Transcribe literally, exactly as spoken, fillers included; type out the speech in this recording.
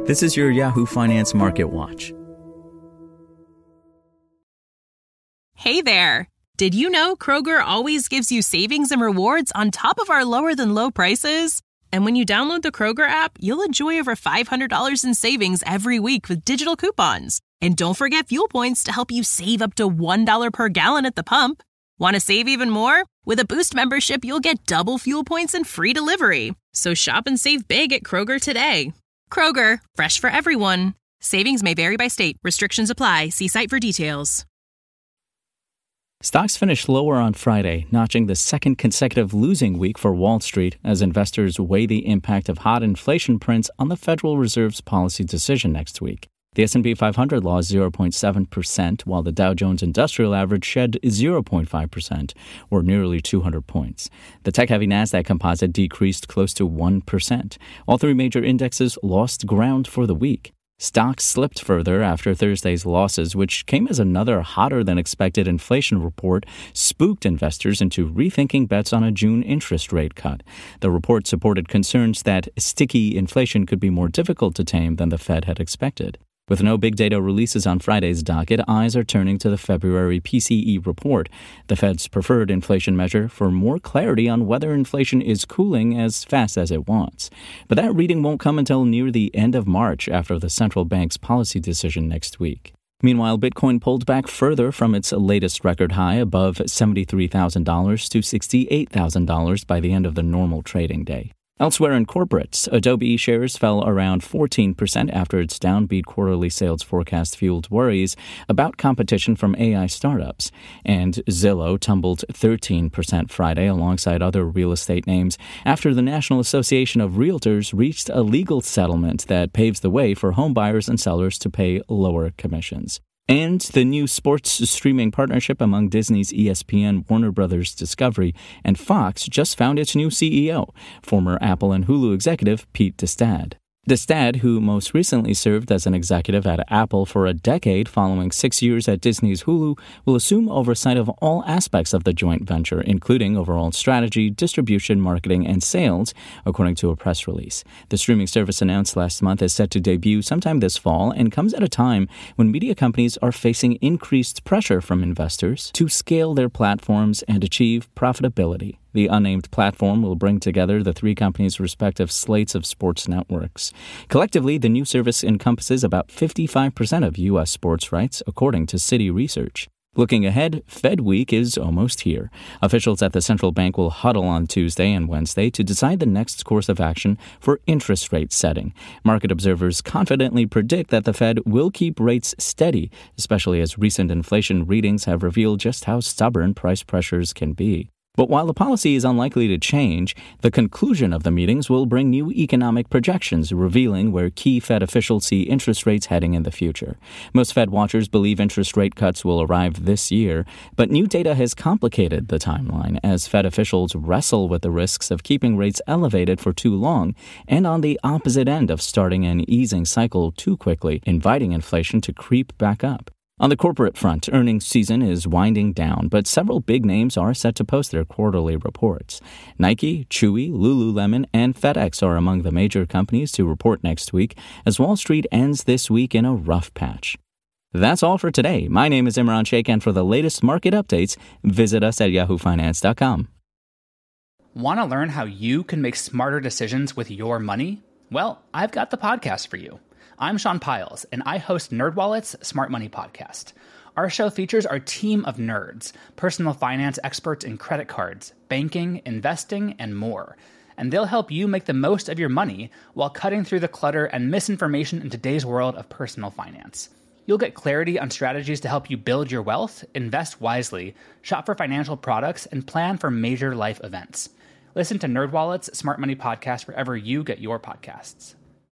This is your Yahoo Finance Market Watch. Hey there! Did you know Kroger always gives you savings and rewards on top of our lower-than-low prices? And when you download the Kroger app, you'll enjoy over five hundred dollars in savings every week with digital coupons. And don't forget fuel points to help you save up to one dollar per gallon at the pump. Want to save even more? With a Boost membership, you'll get double fuel points and free delivery. So shop and save big at Kroger today. Kroger, fresh for everyone. Savings may vary by state. Restrictions apply. See site for details. Stocks finished lower on Friday, notching the second consecutive losing week for Wall Street as investors weigh the impact of hot inflation prints on the Federal Reserve's policy decision next week. The S and P five hundred lost zero point seven percent, while the Dow Jones Industrial Average shed zero point five percent, or nearly two hundred points. The tech-heavy Nasdaq Composite decreased close to one percent. All three major indexes lost ground for the week. Stocks slipped further after Thursday's losses, which came as another hotter-than-expected inflation report spooked investors into rethinking bets on a June interest rate cut. The report supported concerns that sticky inflation could be more difficult to tame than the Fed had expected. With no big data releases on Friday's docket, eyes are turning to the February P C E report, the Fed's preferred inflation measure, for more clarity on whether inflation is cooling as fast as it wants. But that reading won't come until near the end of March after the central bank's policy decision next week. Meanwhile, Bitcoin pulled back further from its latest record high above seventy-three thousand dollars to sixty-eight thousand dollars by the end of the normal trading day. Elsewhere in corporates, Adobe shares fell around fourteen percent after its downbeat quarterly sales forecast fueled worries about competition from A I startups. And Zillow tumbled thirteen percent Friday alongside other real estate names after the National Association of Realtors reached a legal settlement that paves the way for home buyers and sellers to pay lower commissions. And the new sports streaming partnership among Disney's E S P N, Warner Brothers Discovery, and Fox just found its new C E O, former Apple and Hulu executive Pete Destad. Destad, who most recently served as an executive at Apple for a decade following six years at Disney's Hulu, will assume oversight of all aspects of the joint venture, including overall strategy, distribution, marketing, and sales, according to a press release. The streaming service announced last month is set to debut sometime this fall and comes at a time when media companies are facing increased pressure from investors to scale their platforms and achieve profitability. The unnamed platform will bring together the three companies' respective slates of sports networks. Collectively, the new service encompasses about fifty-five percent of U S sports rights, according to Citi Research. Looking ahead, Fed Week is almost here. Officials at the central bank will huddle on Tuesday and Wednesday to decide the next course of action for interest rate setting. Market observers confidently predict that the Fed will keep rates steady, especially as recent inflation readings have revealed just how stubborn price pressures can be. But while the policy is unlikely to change, the conclusion of the meetings will bring new economic projections revealing where key Fed officials see interest rates heading in the future. Most Fed watchers believe interest rate cuts will arrive this year, but new data has complicated the timeline as Fed officials wrestle with the risks of keeping rates elevated for too long and on the opposite end of starting an easing cycle too quickly, inviting inflation to creep back up. On the corporate front, earnings season is winding down, but several big names are set to post their quarterly reports. Nike, Chewy, Lululemon, and FedEx are among the major companies to report next week, as Wall Street ends this week in a rough patch. That's all for today. My name is Imran Sheikh, and for the latest market updates, visit us at yahoo finance dot com. Want to learn how you can make smarter decisions with your money? Well, I've got the podcast for you. I'm Sean Piles, and I host NerdWallet's Smart Money Podcast. Our show features our team of nerds, personal finance experts in credit cards, banking, investing, and more. And they'll help you make the most of your money while cutting through the clutter and misinformation in today's world of personal finance. You'll get clarity on strategies to help you build your wealth, invest wisely, shop for financial products, and plan for major life events. Listen to NerdWallet's Smart Money Podcast wherever you get your podcasts.